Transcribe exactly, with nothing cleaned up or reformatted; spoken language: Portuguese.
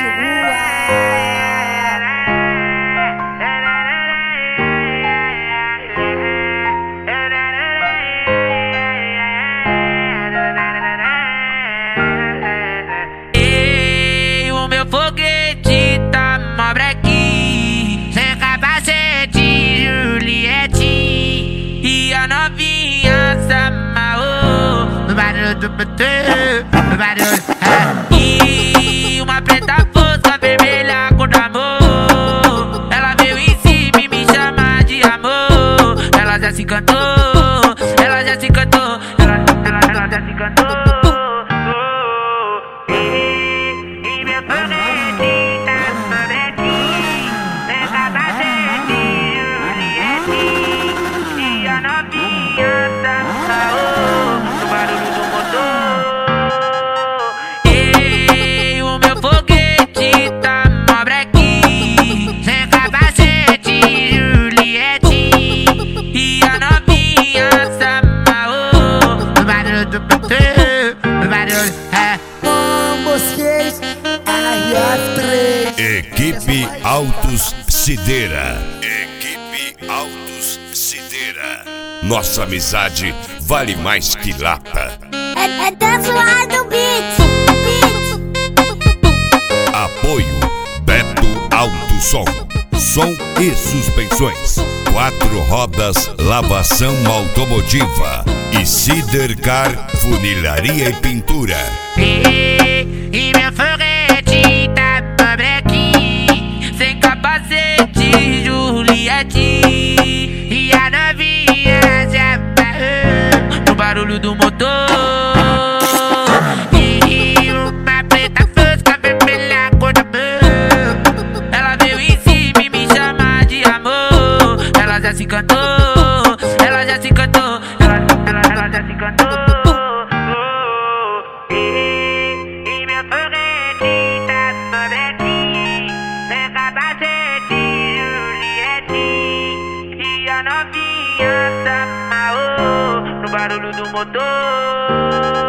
rua. Ei, o meu foguete tá mó brequinho, sem capacete, Juliette. E a novinha se amarrou no barulho do botão, no barulho. E uma preta fosca vermelha cor do amor, ela veio em cima e me chama de amor. Ela já se cantou, ela já se cantou, ela, ela, ela já se cantou. E meu foguete tá sobretinho, sem capacete, Juliette. E a novinha se amarrou no barulho do motor. E o meu foguete tá mó brequinho, sem capacete, Juliette. E a novinha se amarrou no barulho do motor, no barulho, é. Combos seis, R F três. Equipe Autos Sideira. Equipe Autos Sideira. Nossa amizade vale mais que lata. É, é dance lá do beat, beat. Apoio Beto Alto Som. Som e suspensões. Quatro rodas, lavação automotiva. E Sidercar, funilaria e pintura. E, e meu foguete tá pobrequinho, sem capacete, Juliette. E a novinha se amarrou no barulho do motor. E uma preta fosca vermelha cor do amor, ela veio em cima e me chama de amor. Ela já se cantou, ela já se cantou, ela, ela, ela já se cantou. E meu foguete tá sobretinho, sem capacete, Juliette. E a novinha se amarrou no barulho do motor.